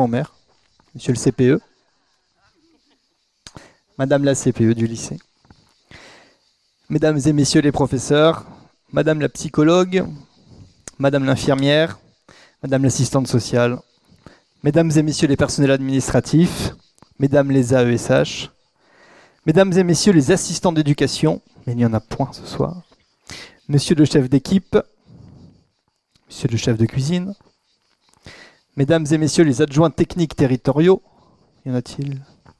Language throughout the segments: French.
son maire, monsieur le CPE, madame la CPE du lycée, mesdames et messieurs les professeurs, madame la psychologue, madame l'infirmière, madame l'assistante sociale, mesdames et messieurs les personnels administratifs, mesdames les AESH, mesdames et messieurs les assistants d'éducation, mais il n'y en a point ce soir, monsieur le chef d'équipe, monsieur le chef de cuisine, mesdames et messieurs les adjoints techniques territoriaux, y en a-t-il?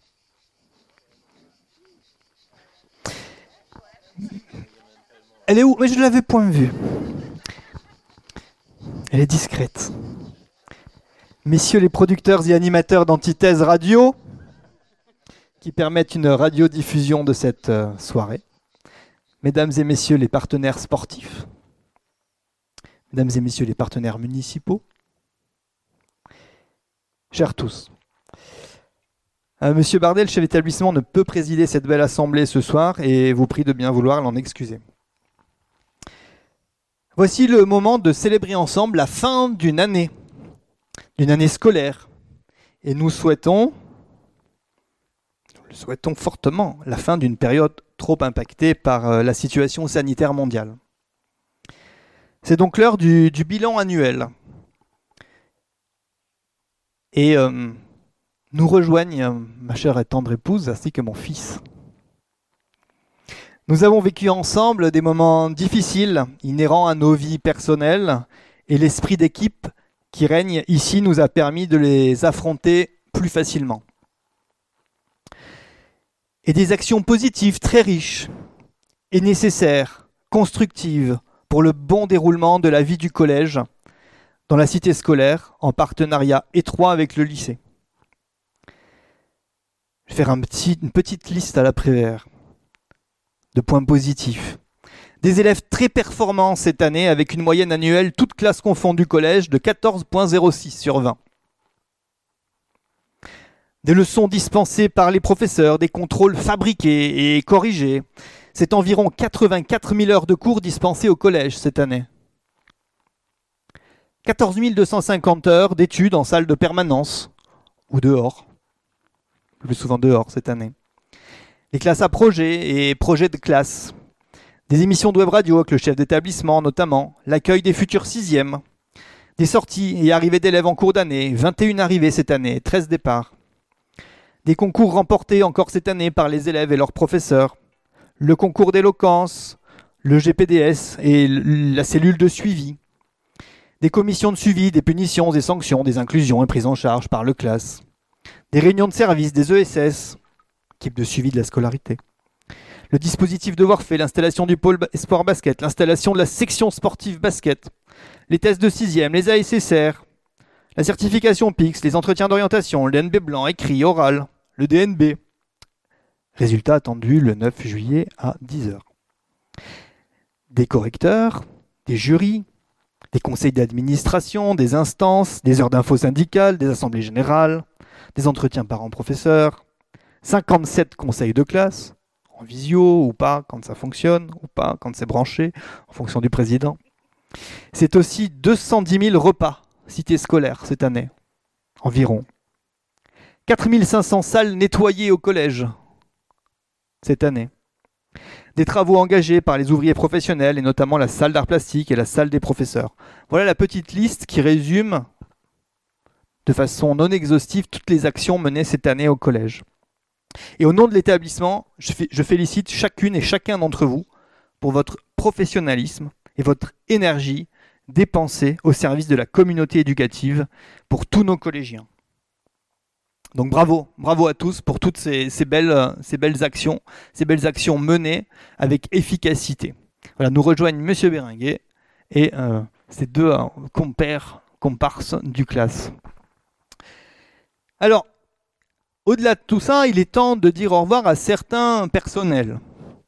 Elle est où? Mais je ne l'avais point vue. Elle est discrète. Messieurs les producteurs et animateurs d'Antithèse Radio, qui permettent une radiodiffusion de cette soirée. Mesdames et messieurs les partenaires sportifs. Mesdames et messieurs les partenaires municipaux. Chers tous. Monsieur Bardel, chef d'établissement, ne peut présider cette belle assemblée ce soir et vous prie de bien vouloir l'en excuser. Voici le moment de célébrer ensemble la fin d'une année scolaire. Et nous le souhaitons fortement, la fin d'une période trop impactée par la situation sanitaire mondiale. C'est donc l'heure du bilan annuel. Et nous rejoignent ma chère et tendre épouse ainsi que mon fils. Nous avons vécu ensemble des moments difficiles, inhérents à nos vies personnelles, et l'esprit d'équipe qui règne ici nous a permis de les affronter plus facilement. Et des actions positives très riches et nécessaires, constructives, pour le bon déroulement de la vie du collège, dans la cité scolaire, en partenariat étroit avec le lycée. Je vais faire une petite liste à l'après-vert de points positifs. Des élèves très performants cette année, avec une moyenne annuelle, toutes classes confondues collège, de 14,06 sur 20. Des leçons dispensées par les professeurs, des contrôles fabriqués et corrigés. C'est environ 84 000 heures de cours dispensées au collège cette année. 14 250 heures d'études en salle de permanence ou dehors. Le plus souvent dehors cette année. Les classes à projet et projets de classe. Des émissions de web radio avec le chef d'établissement notamment. L'accueil des futurs 6e. Des sorties et arrivées d'élèves en cours d'année. 21 arrivées cette année, 13 départs. Des concours remportés encore cette année par les élèves et leurs professeurs. Le concours d'éloquence, le GPDS et la cellule de suivi. Des commissions de suivi, des punitions, des sanctions, des inclusions et prises en charge par le classe. Des réunions de service, des ESS, équipe de suivi de la scolarité. Le dispositif devoir fait, l'installation du pôle sport basket, l'installation de la section sportive basket, les tests de 6e, les ASSR, la certification PIX, les entretiens d'orientation, le DNB blanc, écrit, oral, le DNB. Résultat attendu le 9 juillet à 10h. Des correcteurs, des jurys, des conseils d'administration, des instances, des heures d'info syndicales, des assemblées générales, des entretiens parents-professeurs, 57 conseils de classe, en visio ou pas, quand ça fonctionne, ou pas, quand c'est branché, en fonction du président. C'est aussi 210 000 repas, cité scolaire cette année, environ. 4 500 salles nettoyées au collège, cette année. Des travaux engagés par les ouvriers professionnels, et notamment la salle d'art plastique et la salle des professeurs. Voilà la petite liste qui résume de façon non exhaustive toutes les actions menées cette année au collège. Et au nom de l'établissement, je félicite chacune et chacun d'entre vous pour votre professionnalisme et votre énergie dépensée au service de la communauté éducative pour tous nos collégiens. Donc bravo à tous pour toutes ces belles actions menées avec efficacité. Voilà, nous rejoignent Monsieur Béringuet et ces deux comparses du classe. Alors, au-delà de tout ça, il est temps de dire au revoir à certains personnels.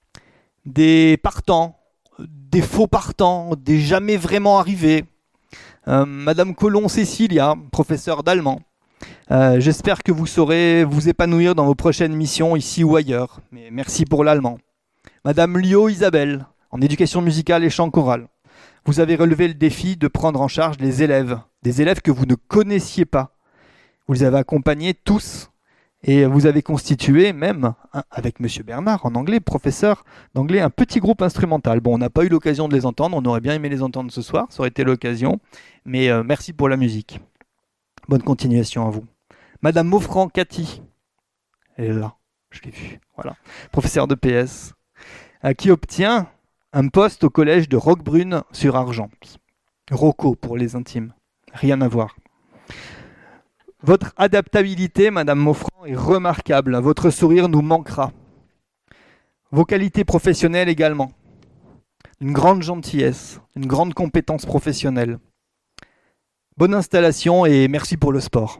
Des partants, des faux partants, des jamais vraiment arrivés. Madame Colomb-Cécilia, professeure d'allemand. J'espère que vous saurez vous épanouir dans vos prochaines missions ici ou ailleurs. Mais merci pour l'allemand. Madame Lio Isabelle, en éducation musicale et chant choral. Vous avez relevé le défi de prendre en charge les élèves, des élèves que vous ne connaissiez pas. Vous les avez accompagnés tous. Et vous avez constitué même, avec Monsieur Bernard en anglais, professeur d'anglais, un petit groupe instrumental. Bon, on n'a pas eu l'occasion de les entendre, on aurait bien aimé les entendre ce soir, ça aurait été l'occasion. Mais merci pour la musique. Bonne continuation à vous. Madame Maufran Cathy, elle est là, je l'ai vue, voilà. Professeure de PS, qui obtient un poste au collège de Roquebrune sur Argent. Rocco pour les intimes, rien à voir. Votre adaptabilité, Madame Maufran, est remarquable. Votre sourire nous manquera. Vos qualités professionnelles également. Une grande gentillesse, une grande compétence professionnelle. Bonne installation et merci pour le sport.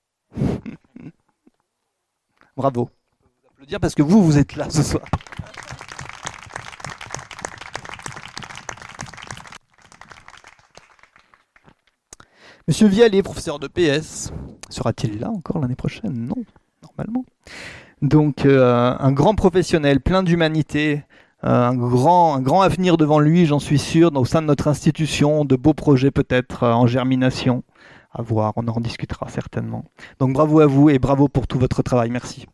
Bravo. On peut vous applaudir parce que vous êtes là ce soir. Monsieur Vialet, professeur de PS, sera-t-il là encore l'année prochaine? Non, normalement. Donc, un grand professionnel, plein d'humanité, un grand avenir devant lui, j'en suis sûr, au sein de notre institution, de beaux projets peut-être en germination. À voir, on en discutera certainement. Donc, bravo à vous et bravo pour tout votre travail. Merci.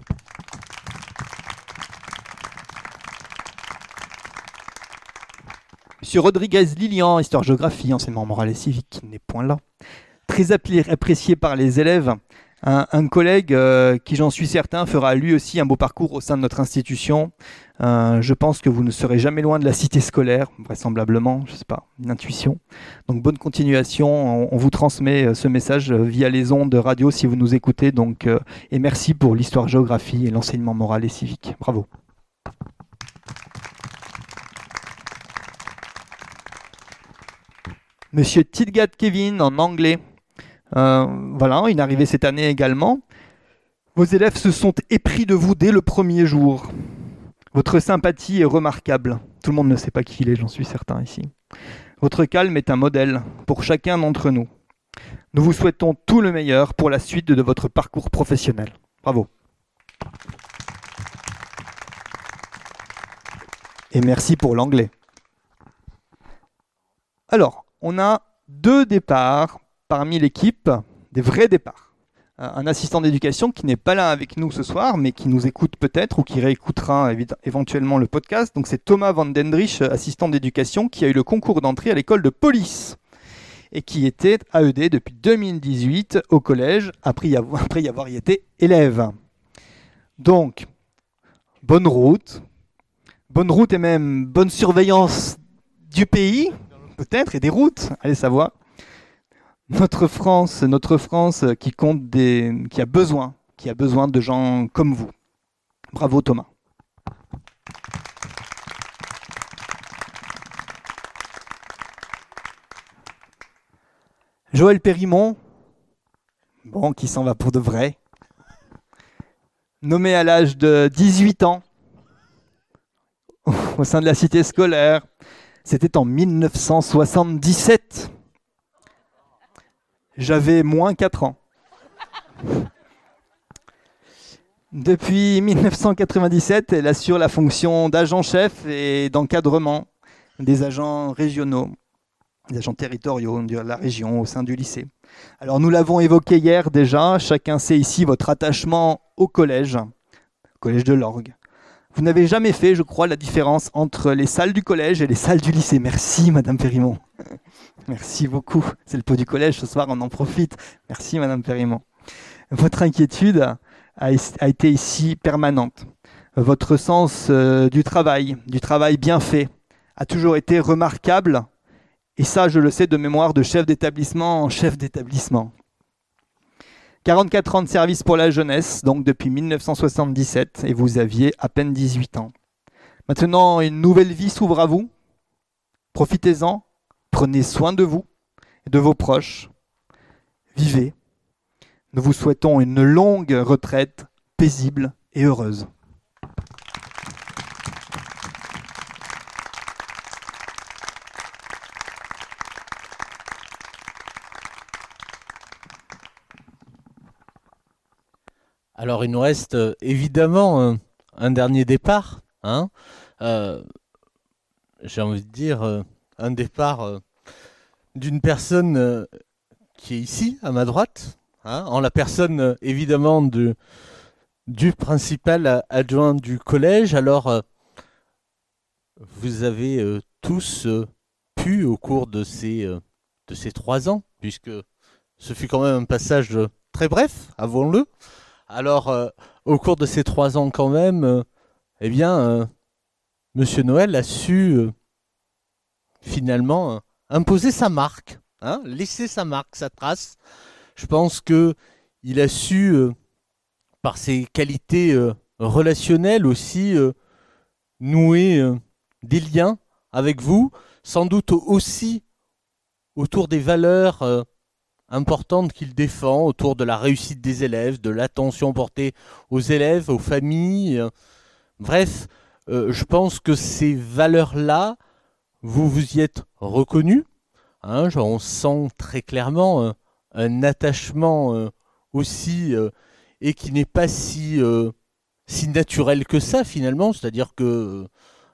Monsieur Rodriguez Lilian, histoire-géographie, enseignement moral et civique, qui n'est point là. Très apprécié par les élèves, un collègue qui, j'en suis certain, fera lui aussi un beau parcours au sein de notre institution. Je pense que vous ne serez jamais loin de la cité scolaire, vraisemblablement, je ne sais pas, une intuition. Donc bonne continuation, on vous transmet ce message via les ondes de radio si vous nous écoutez. Donc, et merci pour l'histoire-géographie et l'enseignement moral et civique. Bravo. Monsieur Tidgat Kevin en anglais. Voilà, il est arrivé cette année également. Vos élèves se sont épris de vous dès le premier jour. Votre sympathie est remarquable. Tout le monde ne sait pas qui il est, j'en suis certain ici. Votre calme est un modèle pour chacun d'entre nous. Nous vous souhaitons tout le meilleur pour la suite de votre parcours professionnel. Bravo. Et merci pour l'anglais. Alors, on a 2 départs parmi l'équipe, des vrais départs. Un assistant d'éducation qui n'est pas là avec nous ce soir, mais qui nous écoute peut-être ou qui réécoutera éventuellement le podcast. Donc c'est Thomas Van Dendrich, assistant d'éducation, qui a eu le concours d'entrée à l'école de police et qui était AED depuis 2018 au collège, après y avoir été élève. Donc, bonne route et même bonne surveillance du pays, peut-être, et des routes, allez savoir. Notre France qui compte qui a besoin de gens comme vous. Bravo Thomas. Joël Périmont, bon, qui s'en va pour de vrai. Nommé à l'âge de 18 ans au sein de la cité scolaire. C'était en 1977. J'avais moins 4 ans. Depuis 1997, elle assure la fonction d'agent-chef et d'encadrement des agents régionaux, des agents territoriaux de la région au sein du lycée. Alors nous l'avons évoqué hier déjà, chacun sait ici votre attachement au collège de l'Orgue. Vous n'avez jamais fait, je crois, la différence entre les salles du collège et les salles du lycée. Merci, Madame Périmont. Merci beaucoup. C'est le pot du collège, ce soir, on en profite. Merci, Madame Périmont. Votre inquiétude a été ici permanente. Votre sens du travail bien fait, a toujours été remarquable. Et ça, je le sais de mémoire de chef d'établissement en chef d'établissement. 44 ans de service pour la jeunesse, donc depuis 1977, et vous aviez à peine 18 ans. Maintenant, une nouvelle vie s'ouvre à vous. Profitez-en, prenez soin de vous et de vos proches. Vivez. Nous vous souhaitons une longue retraite paisible et heureuse. Alors, il nous reste évidemment un dernier départ. Hein. J'ai envie de dire un départ d'une personne qui est ici, à ma droite. en la personne évidemment du principal adjoint du collège. Alors, vous avez tous pu, au cours de ces 3 ans, puisque ce fut quand même un passage très bref, avouons-le. Alors, au cours de ces 3 ans quand même, eh bien, Monsieur Noël a su finalement imposer sa marque, laisser sa marque, sa trace. Je pense que il a su, par ses qualités relationnelles aussi, nouer des liens avec vous, sans doute aussi autour des valeurs importantes qu'il défend, autour de la réussite des élèves, de l'attention portée aux élèves, aux familles. Bref, je pense que ces valeurs-là, vous vous y êtes reconnus. On sent très clairement un attachement aussi, et qui n'est pas si naturel que ça finalement. C'est-à-dire que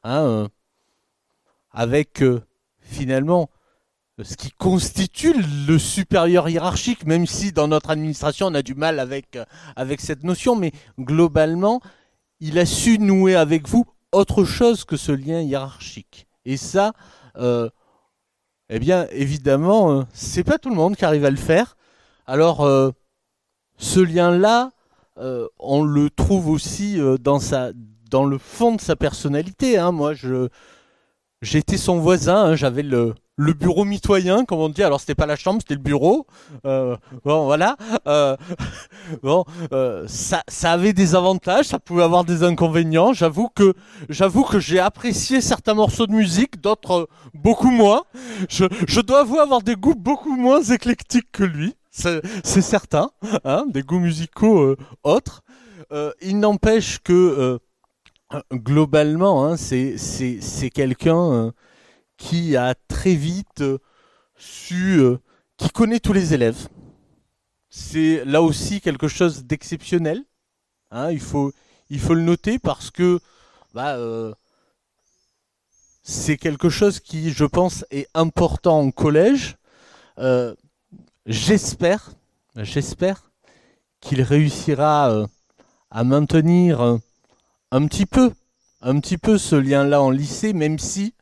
avec finalement ce qui constitue le supérieur hiérarchique, même si dans notre administration on a du mal avec cette notion, mais globalement, il a su nouer avec vous autre chose que ce lien hiérarchique. Et ça, eh bien, évidemment, c'est pas tout le monde qui arrive à le faire. Alors, ce lien-là, on le trouve aussi dans le fond de sa personnalité. Moi, j'étais son voisin, j'avais le bureau mitoyen, comme on dit. Alors, c'était pas la chambre, c'était le bureau. Bon, voilà. Ça avait des avantages, ça pouvait avoir des inconvénients. J'avoue que j'ai apprécié certains morceaux de musique, d'autres beaucoup moins. Je dois avouer avoir des goûts beaucoup moins éclectiques que lui. C'est certain, des goûts musicaux autres. Il n'empêche que globalement, c'est quelqu'un qui a très vite qui connaît tous les élèves. C'est là aussi quelque chose d'exceptionnel. Il faut le noter parce que c'est quelque chose qui, je pense, est important en collège. J'espère qu'il réussira à maintenir un petit peu ce lien-là en lycée, même si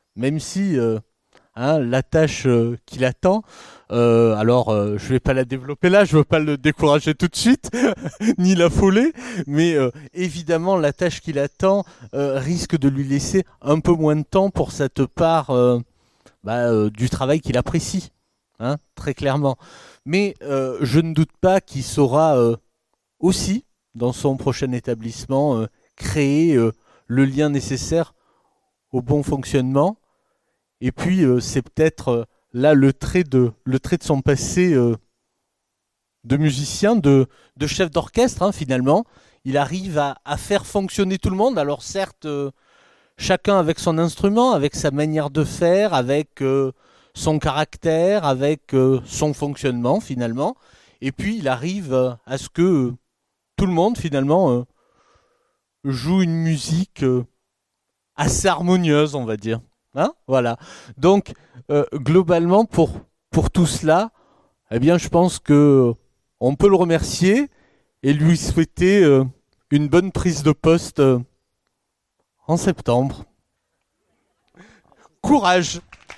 la tâche qu'il attend, je vais pas la développer là, je veux pas le décourager tout de suite, ni l'affoler, mais évidemment la tâche qu'il attend risque de lui laisser un peu moins de temps pour cette part du travail qu'il apprécie, très clairement. Mais je ne doute pas qu'il saura aussi, dans son prochain établissement, créer le lien nécessaire au bon fonctionnement. Et puis, c'est peut-être là le trait de son passé de musicien, de chef d'orchestre, finalement. Il arrive à faire fonctionner tout le monde. Alors certes, chacun avec son instrument, avec sa manière de faire, avec son caractère, avec son fonctionnement, finalement. Et puis, il arrive à ce que tout le monde, finalement, joue une musique assez harmonieuse, on va dire. Voilà. Donc, globalement, pour tout cela, eh bien, je pense que on peut le remercier et lui souhaiter une bonne prise de poste en septembre. Courage!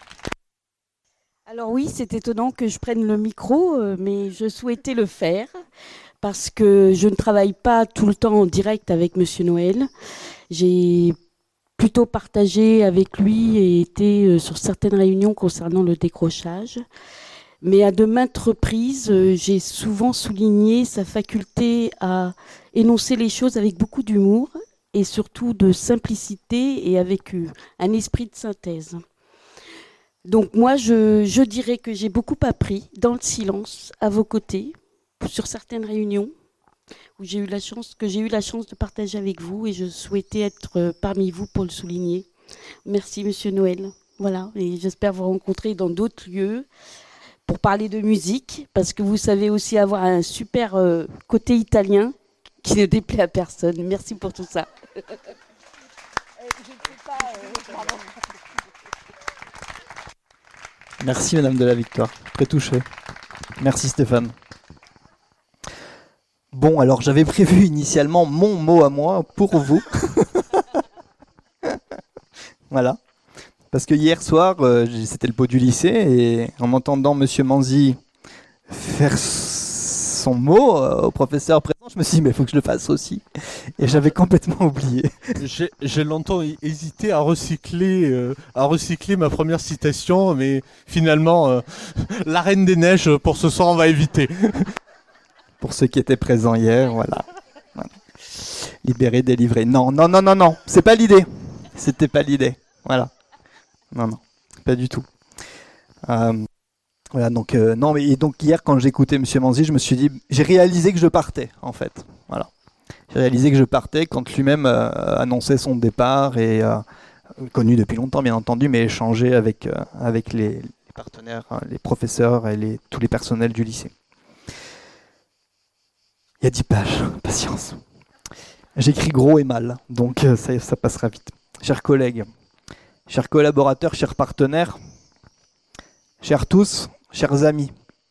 Alors oui, c'est étonnant que je prenne le micro, mais je souhaitais le faire parce que je ne travaille pas tout le temps en direct avec Monsieur Noël. J'ai plutôt partagé avec lui et été sur certaines réunions concernant le décrochage. Mais à de maintes reprises, j'ai souvent souligné sa faculté à énoncer les choses avec beaucoup d'humour et surtout de simplicité et avec un esprit de synthèse. Donc moi, je dirais que j'ai beaucoup appris dans le silence, à vos côtés, sur certaines réunions où j'ai eu la chance de partager avec vous et je souhaitais être parmi vous pour le souligner. Merci Monsieur Noël. Voilà, et j'espère vous rencontrer dans d'autres lieux pour parler de musique, parce que vous savez aussi avoir un super côté italien qui ne déplaît à personne. Merci pour tout ça. Merci Madame de la Victoire, très touchée. Merci Stéphane. Bon, alors j'avais prévu initialement mon mot à moi pour vous. Voilà. Parce que hier soir, c'était le pot du lycée, et en m'entendant Monsieur Manzi faire son mot au professeur présent, je me suis dit, mais il faut que je le fasse aussi. Et j'avais complètement oublié. J'ai longtemps hésité à recycler ma première citation, mais finalement, la Reine des Neiges, pour ce soir, on va éviter. Pour ceux qui étaient présents hier, voilà. Libéré, délivré. Non, c'est pas l'idée. C'était pas l'idée. Voilà. Non, pas du tout. Voilà, donc non, mais donc hier quand j'écoutais Monsieur Manzi, je me suis dit, j'ai réalisé que je partais en fait. Voilà. J'ai réalisé que je partais quand lui-même annonçait son départ et connu depuis longtemps bien entendu, mais échangé avec les partenaires, hein, les professeurs et tous les personnels du lycée. Il y a 10 pages, patience. J'écris gros et mal, donc ça passera vite. Chers collègues, chers collaborateurs, chers partenaires, chers tous, chers amis,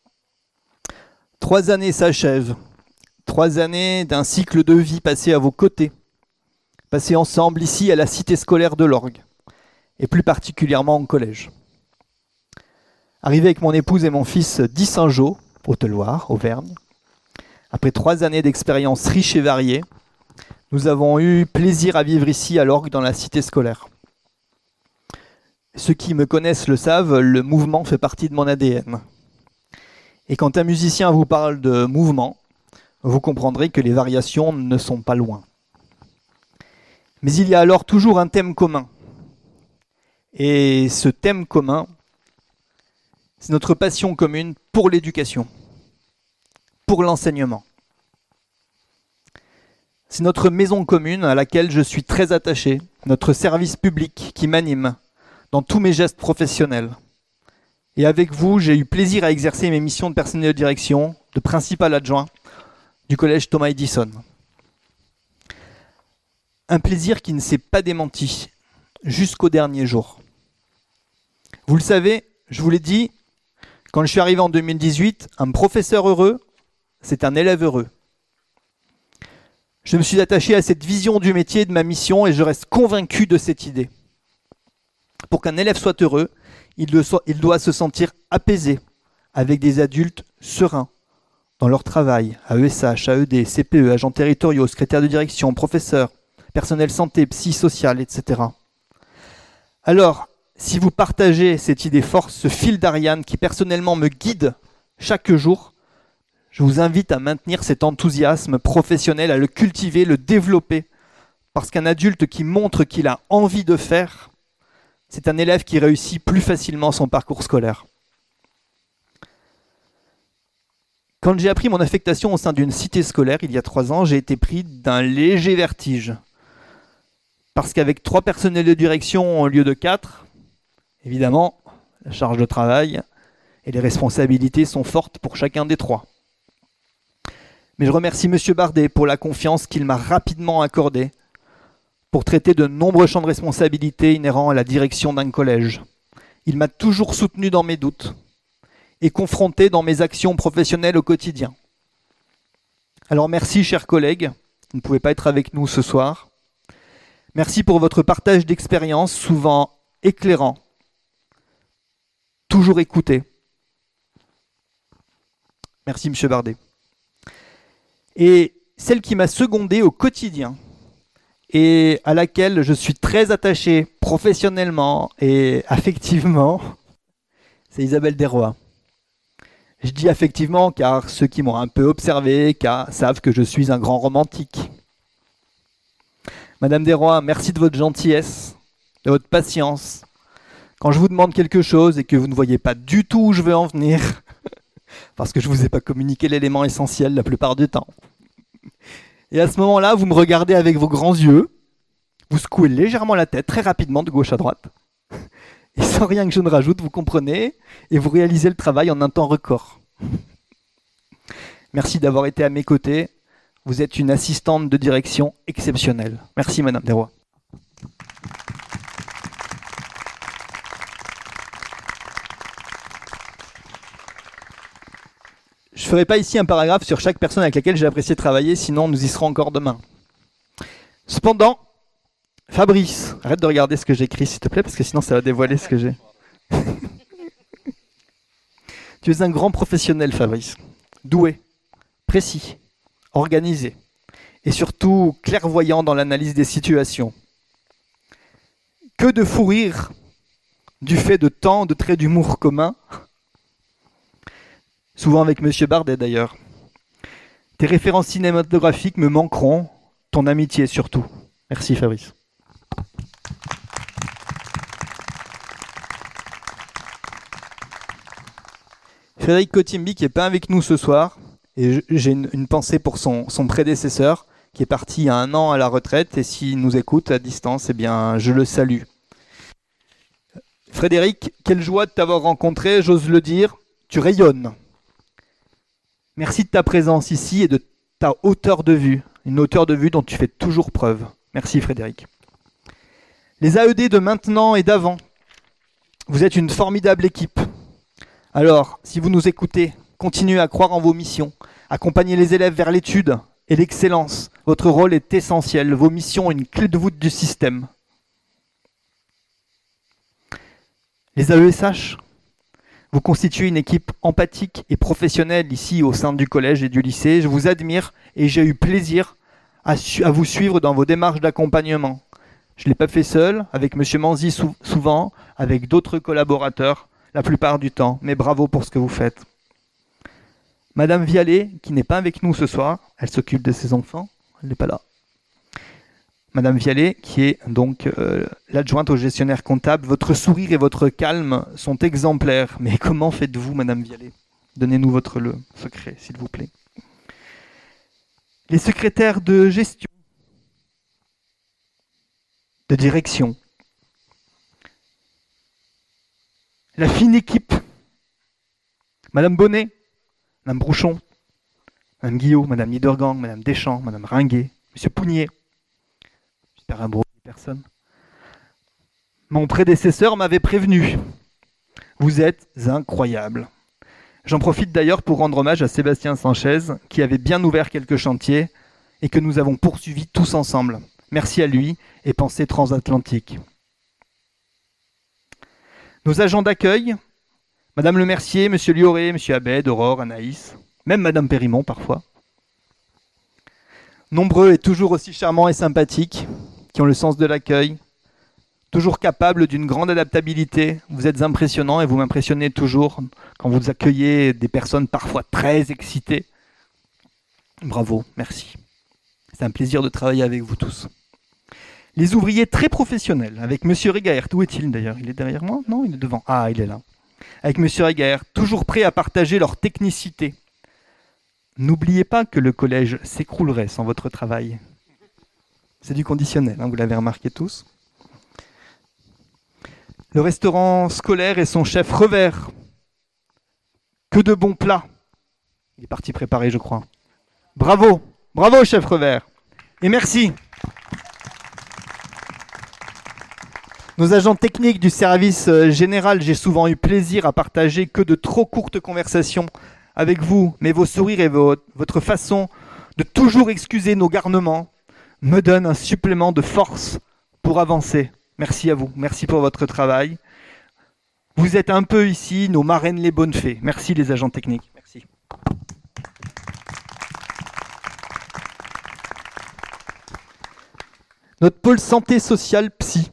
3 années s'achèvent. 3 années d'un cycle de vie passé à vos côtés, passé ensemble ici à la cité scolaire de l'Orgue, et plus particulièrement en collège. Arrivé avec mon épouse et mon fils d'Issingeaux, Haute-Loire, Auvergne, après 3 années d'expériences riches et variées, nous avons eu plaisir à vivre ici à l'Orgue dans la cité scolaire. Ceux qui me connaissent le savent, le mouvement fait partie de mon ADN. Et quand un musicien vous parle de mouvement, vous comprendrez que les variations ne sont pas loin. Mais il y a alors toujours un thème commun. Et ce thème commun, c'est notre passion commune pour l'éducation, pour l'enseignement. C'est notre maison commune à laquelle je suis très attaché, notre service public qui m'anime dans tous mes gestes professionnels. Et avec vous, j'ai eu plaisir à exercer mes missions de personnel de direction, de principal adjoint du collège Thomas Edison. Un plaisir qui ne s'est pas démenti jusqu'au dernier jour. Vous le savez, je vous l'ai dit, quand je suis arrivé en 2018, un professeur heureux, c'est un élève heureux. Je me suis attaché à cette vision du métier et de ma mission et je reste convaincu de cette idée. Pour qu'un élève soit heureux, il doit se sentir apaisé avec des adultes sereins dans leur travail, AESH, AED, CPE, agents territoriaux, secrétaires de direction, professeurs, personnel santé, psy, social, etc. Alors, si vous partagez cette idée forte, ce fil d'Ariane qui personnellement me guide chaque jour, je vous invite à maintenir cet enthousiasme professionnel, à le cultiver, le développer. Parce qu'un adulte qui montre qu'il a envie de faire, c'est un élève qui réussit plus facilement son parcours scolaire. Quand j'ai appris mon affectation au sein d'une cité scolaire il y a 3 ans, j'ai été pris d'un léger vertige. Parce qu'avec 3 personnels de direction au lieu de 4, évidemment, la charge de travail et les responsabilités sont fortes pour chacun des 3. Mais je remercie M. Bardet pour la confiance qu'il m'a rapidement accordée pour traiter de nombreux champs de responsabilité inhérents à la direction d'un collège. Il m'a toujours soutenu dans mes doutes et confronté dans mes actions professionnelles au quotidien. Alors merci, chers collègues, vous ne pouvez pas être avec nous ce soir. Merci pour votre partage d'expériences, souvent éclairant, toujours écouté. Merci, M. Bardet. Et celle qui m'a secondé au quotidien et à laquelle je suis très attaché professionnellement et affectivement, c'est Isabelle Desrois. Je dis affectivement car ceux qui m'ont un peu observé savent que je suis un grand romantique. Madame Desrois, merci de votre gentillesse, de votre patience. Quand je vous demande quelque chose et que vous ne voyez pas du tout où je veux en venir, parce que je ne vous ai pas communiqué l'élément essentiel la plupart du temps. Et à ce moment-là, vous me regardez avec vos grands yeux, vous secouez légèrement la tête, très rapidement, de gauche à droite, et sans rien que je ne rajoute, vous comprenez, et vous réalisez le travail en un temps record. Merci d'avoir été à mes côtés. Vous êtes une assistante de direction exceptionnelle. Merci, Madame Desrois. Je ferai pas ici un paragraphe sur chaque personne avec laquelle j'ai apprécié travailler, sinon nous y serons encore demain. Cependant, Fabrice, arrête de regarder ce que j'écris s'il te plaît, parce que sinon ça va dévoiler ce que j'ai. Tu es un grand professionnel, Fabrice. Doué, précis, organisé, et surtout clairvoyant dans l'analyse des situations. Que de fou rire du fait de tant de traits d'humour communs, souvent avec Monsieur Bardet d'ailleurs. Tes références cinématographiques me manqueront, ton amitié surtout. Merci Fabrice. Frédéric Cotimbi qui n'est pas avec nous ce soir, et j'ai une pensée pour son prédécesseur qui est parti il y a 1 an à la retraite, et s'il nous écoute à distance, eh bien je le salue. Frédéric, quelle joie de t'avoir rencontré, j'ose le dire, tu rayonnes. Merci de ta présence ici et de ta hauteur de vue, une hauteur de vue dont tu fais toujours preuve. Merci Frédéric. Les AED de maintenant et d'avant, vous êtes une formidable équipe. Alors, si vous nous écoutez, continuez à croire en vos missions, accompagnez les élèves vers l'étude et l'excellence. Votre rôle est essentiel, vos missions une clé de voûte du système. Les AESH, vous constituez une équipe empathique et professionnelle ici au sein du collège et du lycée. Je vous admire et j'ai eu plaisir à vous suivre dans vos démarches d'accompagnement. Je ne l'ai pas fait seul, avec M. Manzi souvent, avec d'autres collaborateurs la plupart du temps, mais bravo pour ce que vous faites. Madame Vialet, qui n'est pas avec nous ce soir, elle s'occupe de ses enfants, elle n'est pas là. Madame Vialet, qui est donc l'adjointe au gestionnaire comptable, votre sourire et votre calme sont exemplaires. Mais comment faites-vous, Madame Vialet? Donnez-nous votre secret, s'il vous plaît. Les secrétaires de gestion, de direction, la fine équipe, Madame Bonnet, Madame Brouchon, Madame Guillot, Madame Niedergang, Madame Deschamps, Madame Ringuet, Monsieur Pougnier, j'espère un brouillé personne. Mon prédécesseur m'avait prévenu. Vous êtes incroyables. J'en profite d'ailleurs pour rendre hommage à Sébastien Sanchez, qui avait bien ouvert quelques chantiers et que nous avons poursuivis tous ensemble. Merci à lui et pensée transatlantique. Nos agents d'accueil, Madame Le Mercier, Monsieur Lioré, Monsieur Abed, Aurore, Anaïs, même Madame Périmont parfois. Nombreux et toujours aussi charmants et sympathiques, qui ont le sens de l'accueil, toujours capables d'une grande adaptabilité. Vous êtes impressionnants et vous m'impressionnez toujours quand vous accueillez des personnes parfois très excitées. Bravo, merci. C'est un plaisir de travailler avec vous tous. Les ouvriers très professionnels, avec Monsieur Regaert. Où est-il d'ailleurs? Il est derrière moi? Non, il est devant. Ah, il est là. Avec Monsieur Regaert, toujours prêts à partager leur technicité. N'oubliez pas que le collège s'écroulerait sans votre travail. C'est du conditionnel, hein, vous l'avez remarqué tous. Le restaurant scolaire et son chef Revers. Que de bons plats. Il est parti préparer, je crois. Bravo, bravo chef Revers. Et merci. Nos agents techniques du service général, j'ai souvent eu plaisir à partager que de trop courtes conversations avec vous, mais vos sourires et votre façon de toujours excuser nos garnements me donnent un supplément de force pour avancer. Merci à vous, merci pour votre travail. Vous êtes un peu ici nos marraines les bonnes fées. Merci les agents techniques. Merci. Notre pôle santé sociale psy.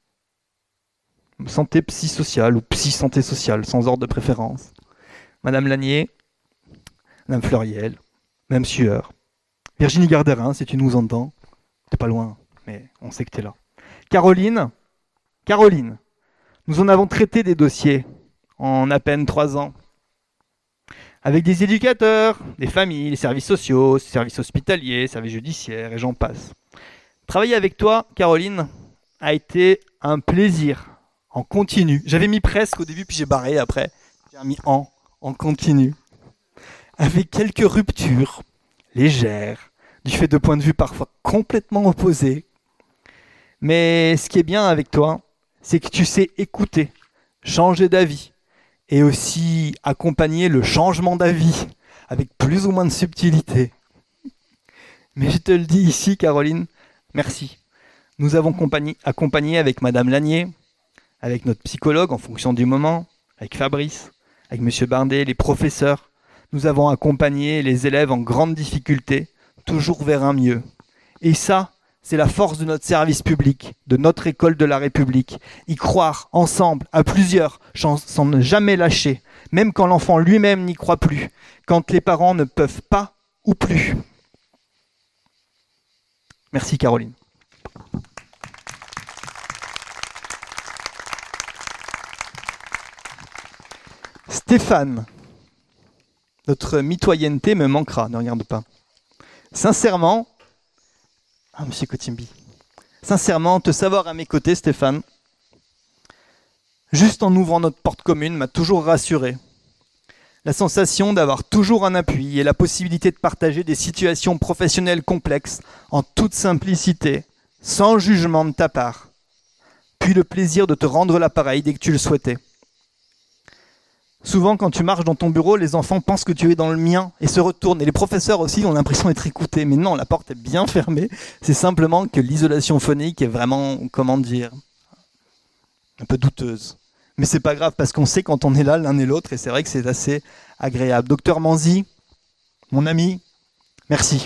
Santé psy-sociale ou psy-santé sociale, sans ordre de préférence. Madame Lanier, Madame Fleuriel, Madame Sueur, Virginie Garderin, si tu nous entends. T'es pas loin, mais on sait que t'es là. Caroline, nous en avons traité des dossiers en à peine 3 ans. Avec des éducateurs, des familles, les services sociaux, services hospitaliers, services judiciaires et j'en passe. Travailler avec toi, Caroline, a été un plaisir en continu. J'avais mis presque au début, puis j'ai barré après. J'ai mis en continu. Avec quelques ruptures légères, du fait de points de vue parfois complètement opposés. Mais ce qui est bien avec toi, c'est que tu sais écouter, changer d'avis et aussi accompagner le changement d'avis avec plus ou moins de subtilité. Mais je te le dis ici, Caroline, merci. Nous avons accompagné avec Madame Lanier, avec notre psychologue en fonction du moment, avec Fabrice, avec Monsieur Bardet, les professeurs. Nous avons accompagné les élèves en grande difficulté, toujours vers un mieux. Et ça, c'est la force de notre service public, de notre école de la République. Y croire ensemble, à plusieurs, sans ne jamais lâcher, même quand l'enfant lui-même n'y croit plus, quand les parents ne peuvent pas ou plus. Merci Caroline. Stéphane, notre mitoyenneté me manquera, ne regarde pas. Sincèrement, Monsieur Cotimbi, sincèrement, te savoir à mes côtés, Stéphane, juste en ouvrant notre porte commune, m'a toujours rassuré. La sensation d'avoir toujours un appui et la possibilité de partager des situations professionnelles complexes en toute simplicité, sans jugement de ta part. Puis le plaisir de te rendre l'appareil dès que tu le souhaitais. Souvent, quand tu marches dans ton bureau, les enfants pensent que tu es dans le mien et se retournent. Et les professeurs aussi ont l'impression d'être écoutés. Mais non, la porte est bien fermée. C'est simplement que l'isolation phonique est vraiment, comment dire, un peu douteuse. Mais c'est pas grave parce qu'on sait quand on est là l'un et l'autre et c'est vrai que c'est assez agréable. Docteur Manzi, mon ami, merci.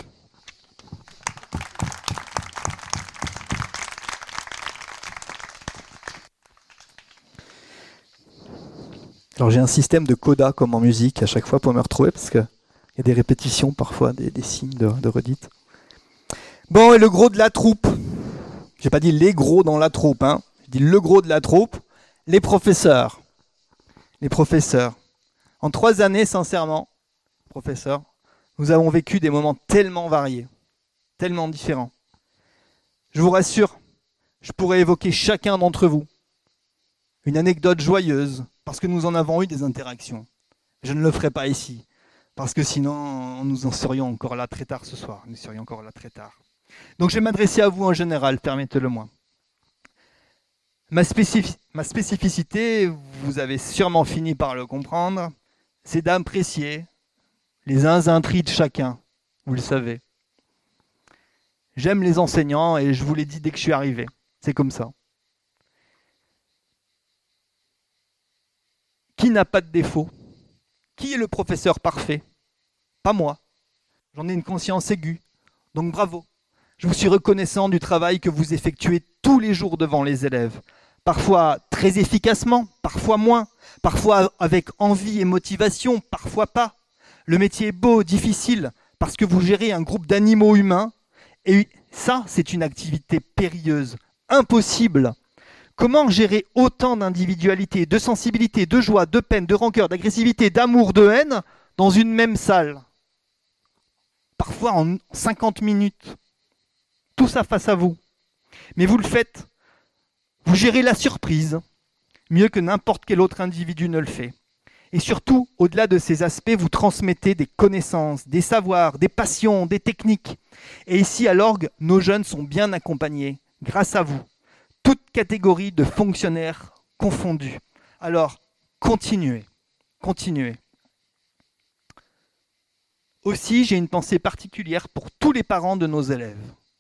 Alors j'ai un système de coda comme en musique à chaque fois pour me retrouver parce qu'il y a des répétitions parfois, des signes de redite. Bon, et le gros de la troupe. J'ai pas dit les gros dans la troupe, hein. J'ai dit le gros de la troupe. Les professeurs. Les professeurs. En 3 années, sincèrement, professeurs, nous avons vécu des moments tellement variés, tellement différents. Je vous rassure, je pourrais évoquer chacun d'entre vous. Une anecdote joyeuse, parce que nous en avons eu des interactions. Je ne le ferai pas ici, parce que sinon, nous en serions encore là très tard ce soir. Nous serions encore là très tard. Donc je vais m'adresser à vous en général, permettez-le-moi. Ma spécificité, vous avez sûrement fini par le comprendre, c'est d'apprécier les zinzintries de chacun, vous le savez. J'aime les enseignants et je vous l'ai dit dès que je suis arrivé, c'est comme ça. Qui n'a pas de défaut? Qui est le professeur parfait? Pas moi. J'en ai une conscience aiguë, donc bravo. Je vous suis reconnaissant du travail que vous effectuez tous les jours devant les élèves. Parfois très efficacement, parfois moins, parfois avec envie et motivation, parfois pas. Le métier est beau, difficile, parce que vous gérez un groupe d'animaux humains, et ça, c'est une activité périlleuse, impossible. Comment gérer autant d'individualité, de sensibilité, de joie, de peine, de rancœur, d'agressivité, d'amour, de haine dans une même salle? Parfois en 50 minutes. Tout ça face à vous. Mais vous le faites. Vous gérez la surprise mieux que n'importe quel autre individu ne le fait. Et surtout, au-delà de ces aspects, vous transmettez des connaissances, des savoirs, des passions, des techniques. Et ici, à l'orgue, nos jeunes sont bien accompagnés, grâce à vous. Toutes catégories de fonctionnaires confondus. Alors, continuez, continuez. Aussi, j'ai une pensée particulière pour tous les parents de nos élèves.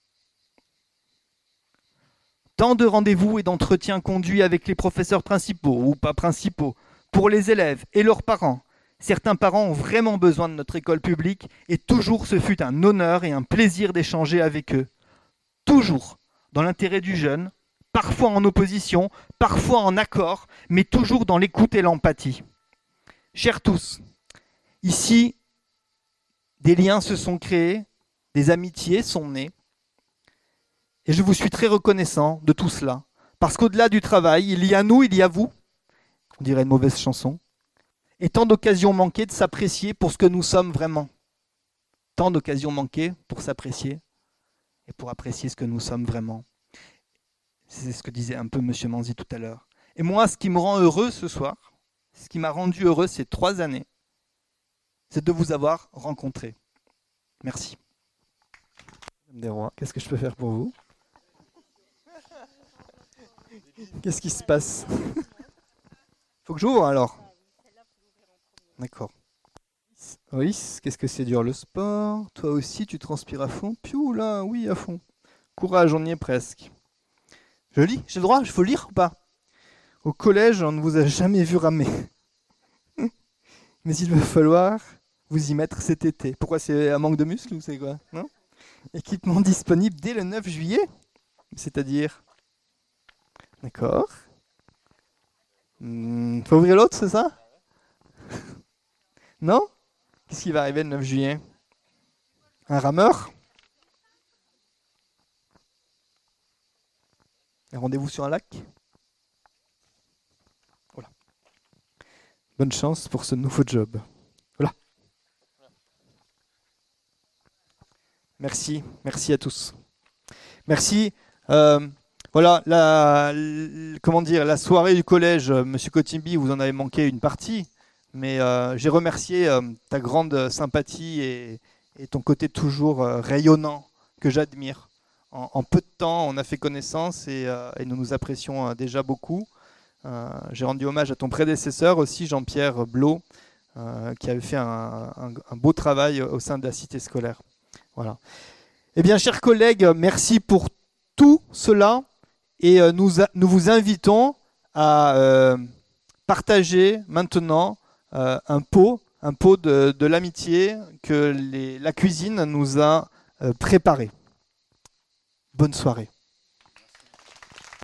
Tant de rendez-vous et d'entretiens conduits avec les professeurs principaux ou pas principaux, pour les élèves et leurs parents. Certains parents ont vraiment besoin de notre école publique et toujours ce fut un honneur et un plaisir d'échanger avec eux. Toujours dans l'intérêt du jeune, parfois en opposition, parfois en accord, mais toujours dans l'écoute et l'empathie. Chers tous, ici, des liens se sont créés, des amitiés sont nées. Et je vous suis très reconnaissant de tout cela. Parce qu'au-delà du travail, il y a nous, il y a vous. On dirait une mauvaise chanson. Et tant d'occasions manquées de s'apprécier pour ce que nous sommes vraiment. Tant d'occasions manquées pour s'apprécier et pour apprécier ce que nous sommes vraiment. C'est ce que disait un peu M. Manzi tout à l'heure. Et moi, ce qui me rend heureux ce soir, ce qui m'a rendu heureux ces 3 années, c'est de vous avoir rencontré. Merci. Madame Desrois, qu'est-ce que je peux faire pour vous? Qu'est-ce qui se passe? Faut que j'ouvre alors. D'accord. Oui, qu'est-ce que c'est dur le sport? Toi aussi, tu transpires à fond? Piou là, oui, à fond. Courage, on y est presque. Je lis? J'ai le droit? Il faut lire ou pas? Au collège, on ne vous a jamais vu ramer. Mais il va falloir vous y mettre cet été. Pourquoi c'est un manque de muscles ou c'est quoi? Non? Équipement disponible dès le 9 juillet? C'est-à-dire? D'accord. Faut ouvrir l'autre, c'est ça? Non? Qu'est-ce qui va arriver le 9 juillet? Un rameur? Un rendez-vous sur un lac? Voilà. Bonne chance pour ce nouveau job. Voilà. Merci, merci à tous. Merci. Voilà, comment dire, la soirée du collège, Monsieur Cotimbi, vous en avez manqué une partie, mais j'ai remercié ta grande sympathie et ton côté toujours rayonnant que j'admire. En peu de temps, on a fait connaissance et nous nous apprécions déjà beaucoup. J'ai rendu hommage à ton prédécesseur aussi, Jean-Pierre Blot, qui avait fait un beau travail au sein de la cité scolaire. Voilà. Eh bien, chers collègues, merci pour tout cela et nous vous invitons à partager maintenant un pot de l'amitié que la cuisine nous a préparé. Bonne soirée.